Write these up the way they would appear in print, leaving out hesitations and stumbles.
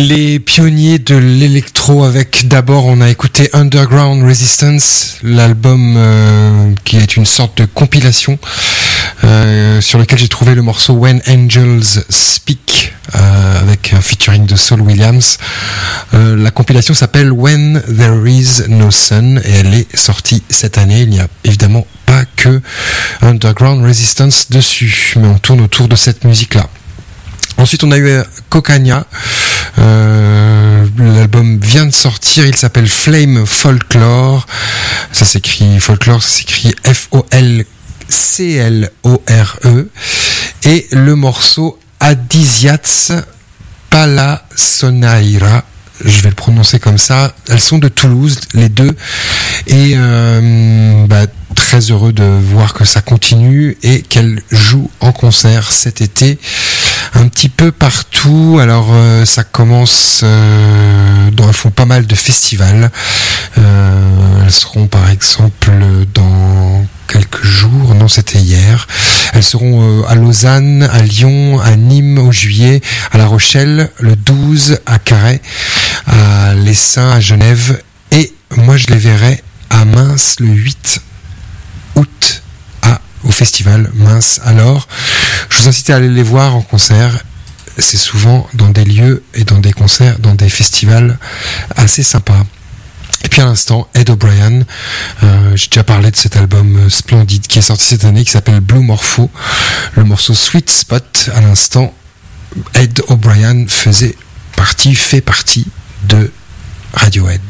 Les pionniers de l'électro avec d'abord on a écouté Underground Resistance, l'album qui est une sorte de compilation sur lequel j'ai trouvé le morceau When Angels Speak avec un featuring de Saul Williams. La compilation s'appelle When There Is No Sun et elle est sortie cette année. Il n'y a évidemment pas que Underground Resistance dessus, mais on tourne autour de cette musique-là. Ensuite, on a eu Cocania. L'album vient de sortir. Il s'appelle Flame Folklore. Ça s'écrit Folklore, ça s'écrit Folclore. Et le morceau Adisiats Palasonaira. Je vais le prononcer comme ça. Elles sont de Toulouse, les deux. Et très heureux de voir que ça continue et qu'elles jouent en concert cet été. Un petit peu partout. Alors ça commence elles font pas mal de festivals. Elles seront par exemple dans quelques jours, non c'était hier. Elles seront à Lausanne, à Lyon, à Nîmes au juillet, à La Rochelle le 12, à Carhaix, à l'Essin, à Genève, et moi je les verrai à Mainz le 8 août au festival Mince. Alors, je vous incite à aller les voir en concert. C'est souvent dans des lieux et dans des concerts, dans des festivals assez sympas. Et puis à l'instant, Ed O'Brien, j'ai déjà parlé de cet album splendide qui est sorti cette année, qui s'appelle Blue Morpho. Le morceau Sweet Spot, à l'instant, Ed O'Brien fait partie de Radiohead.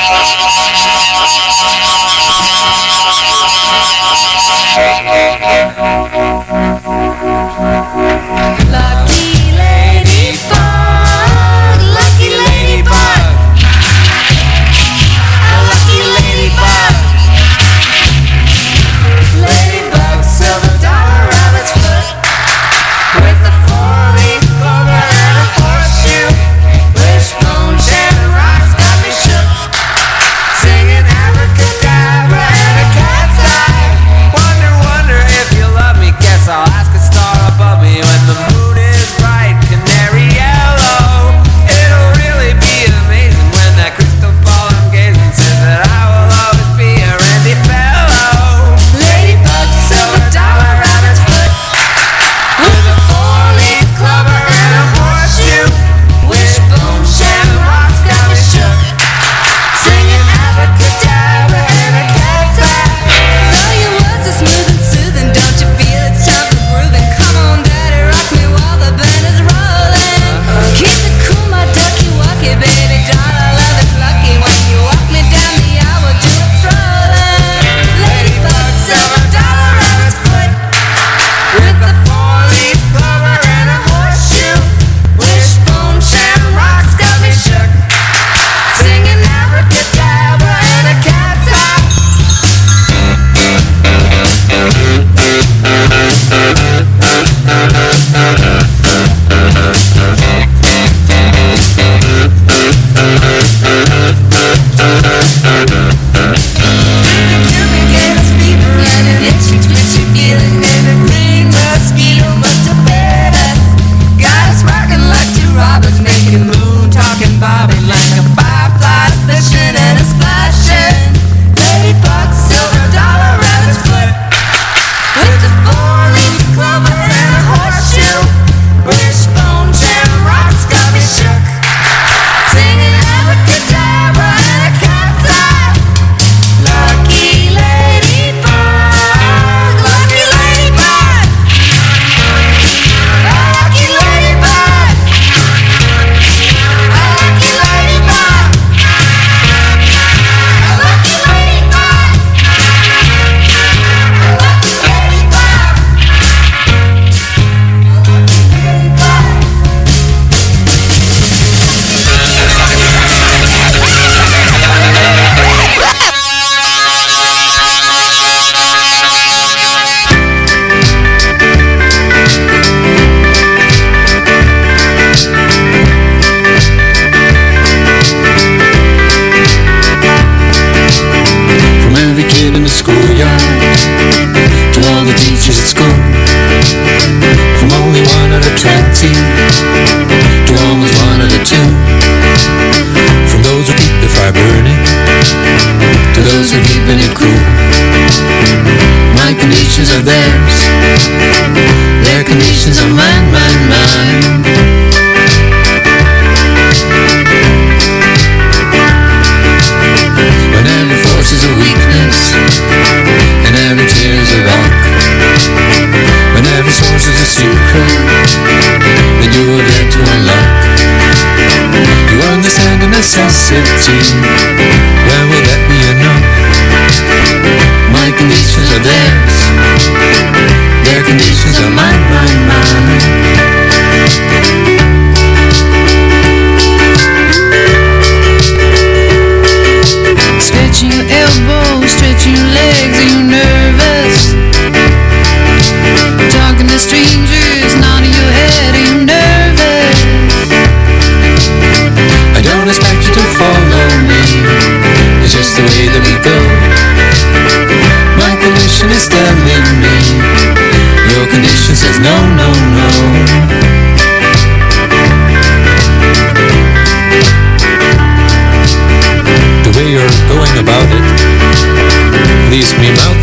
Leaves me mouth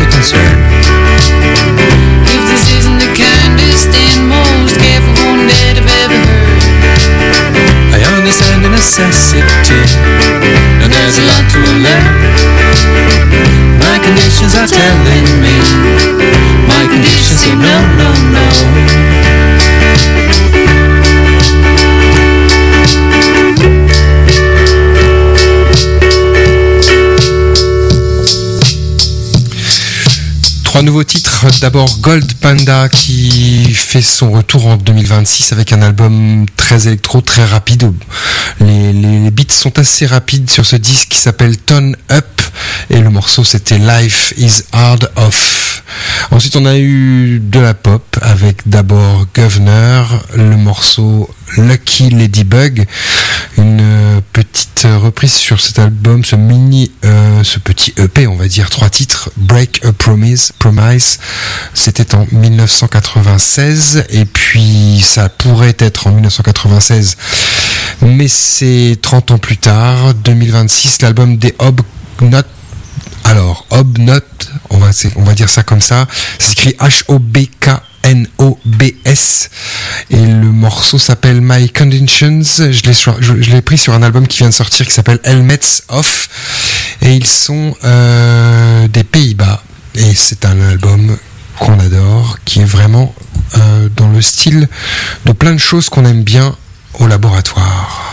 3 nouveaux titres. D'abord Gold Panda qui fait son retour en 2026 avec un album très électro, très rapide. Les beats sont assez rapides sur ce disque qui s'appelle Turn Up et le morceau c'était Life is Hard Off. Ensuite on a eu de la pop avec d'abord Governor, le morceau Lucky Ladybug, une petite reprise sur cet album, ce petit EP, on va dire, 3 titres, Break a Promise, c'était en 1996, et puis ça pourrait être en 1996, mais c'est 30 ans plus tard, 2026, l'album des Hobnot. Alors, Hobnot, on va dire ça comme ça s'écrit Hobknobs et le morceau s'appelle My Conditions. Je l'ai pris sur un album qui vient de sortir qui s'appelle Helmets Off et ils sont des Pays-Bas et c'est un album qu'on adore qui est vraiment dans le style de plein de choses qu'on aime bien au laboratoire.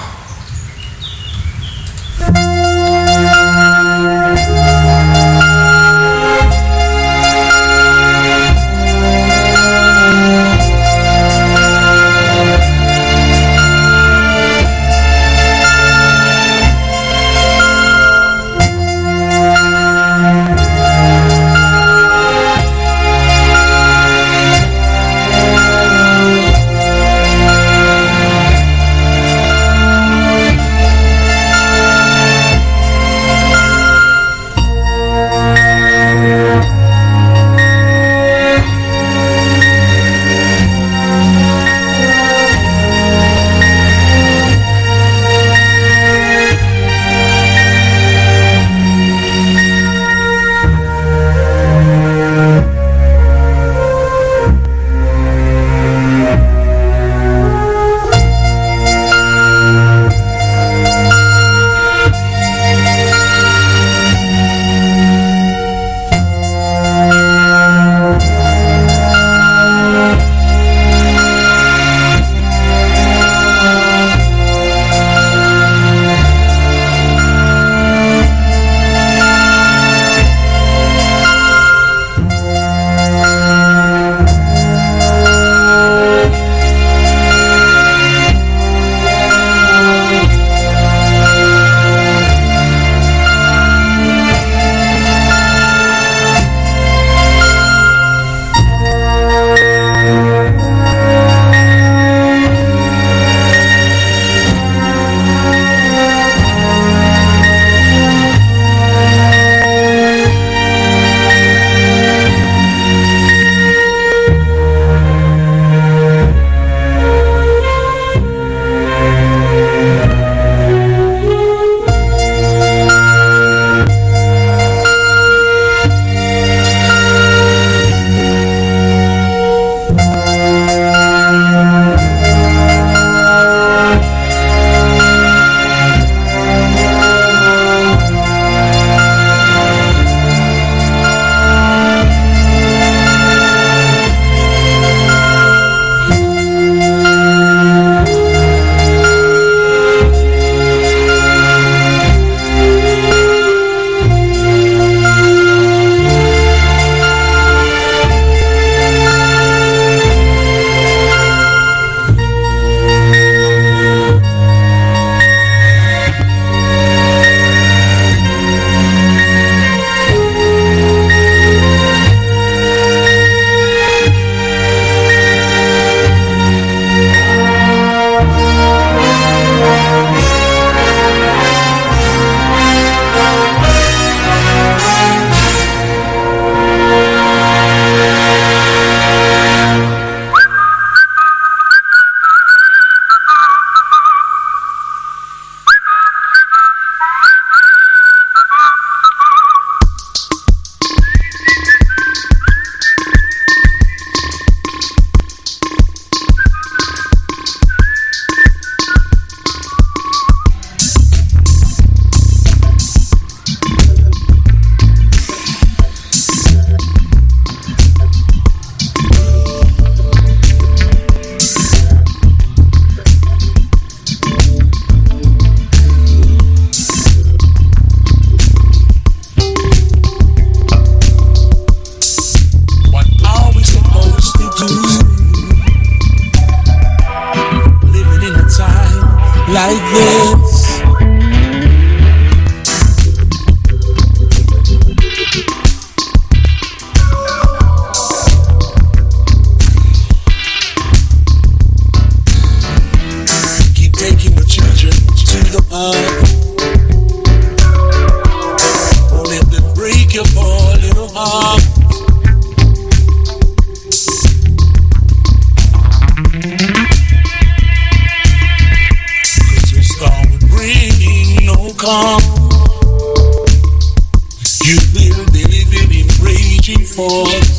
you will be living in raging force.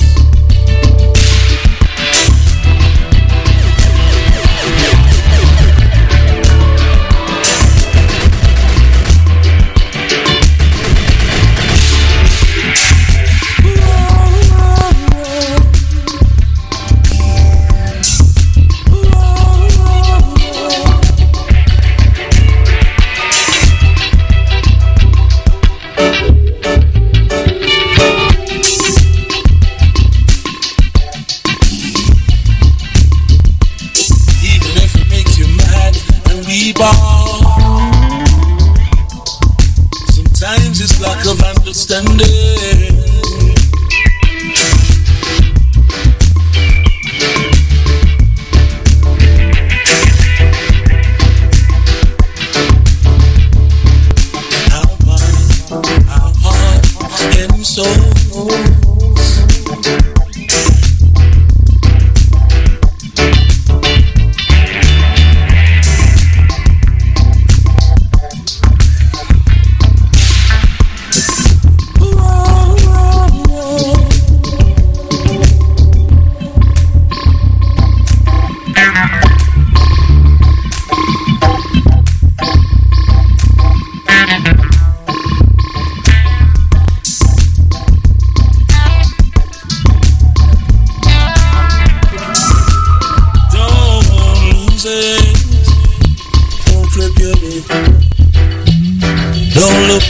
Sometimes it's lack of understanding. Our heart and soul. Don't look.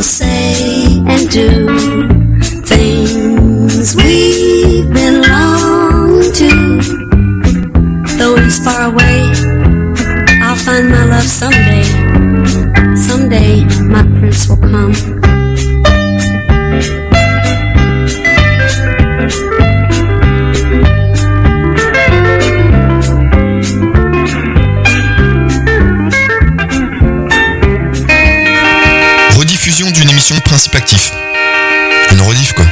say and do things we've been longing to. Though he's far away, I'll find my love someday. Someday my prince will come. Rediffusion d'une émission de Principe Actif. Une rediff quoi.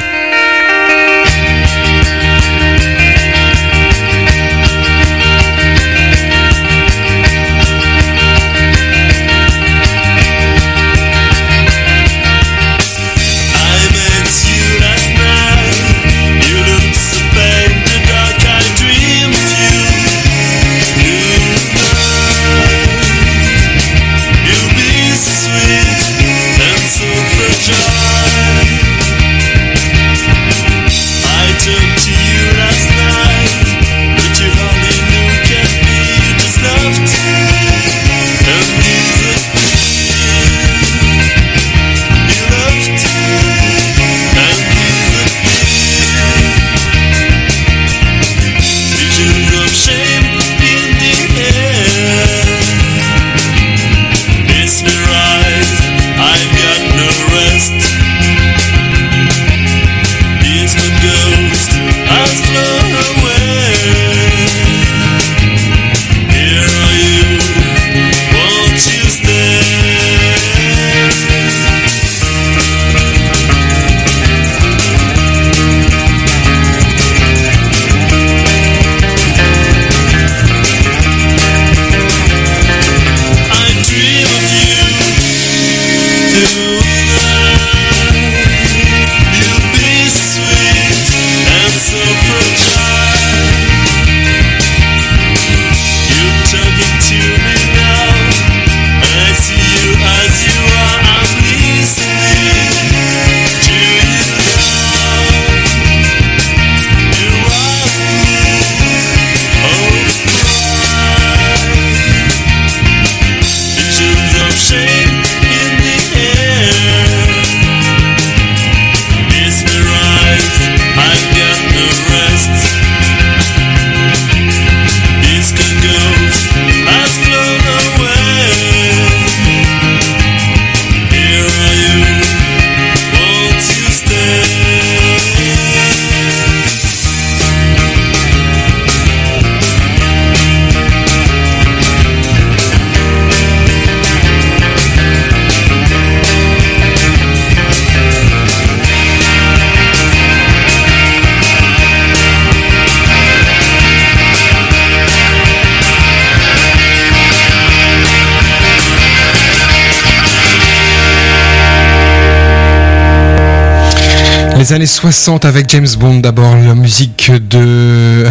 Les années 60 avec James Bond, d'abord la musique de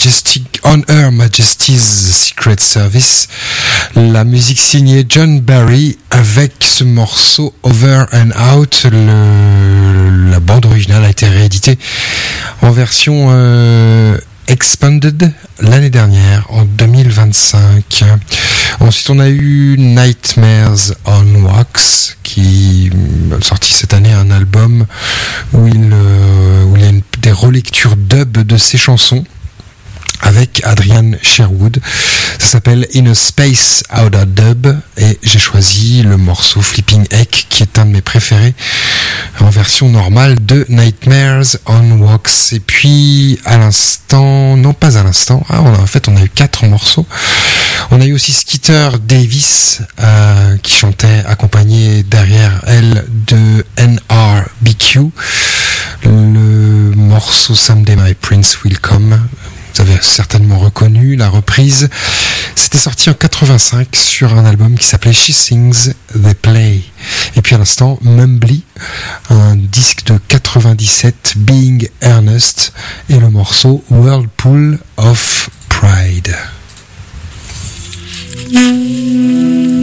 On Her Majesty's Secret Service, la musique signée John Barry avec ce morceau Over and Out. La bande originale a été rééditée en version Expanded l'année dernière, en 2025. Ensuite, on a eu Nightmares on Wax, qui a sorti cette année un album où il y a des relectures dub de ses chansons avec Adrian Sherwood. Ça s'appelle In a Space Outer Dub et j'ai choisi le morceau Flipping Egg qui est un de mes préférés en version normale de Nightmares on Wax. Et puis à l'instant, non pas à l'instant, en fait on a eu 4 morceaux. On a eu aussi Skeeter Davis qui chantait accompagné derrière elle de NRBQ. Le morceau Someday My Prince Will Come. Vous avez certainement reconnu la reprise. C'était sorti en 85 sur un album qui s'appelait She Sings, They Play. Et puis à l'instant, Mumbly, un disque de 97, Being Earnest, et le morceau Whirlpool of Pride.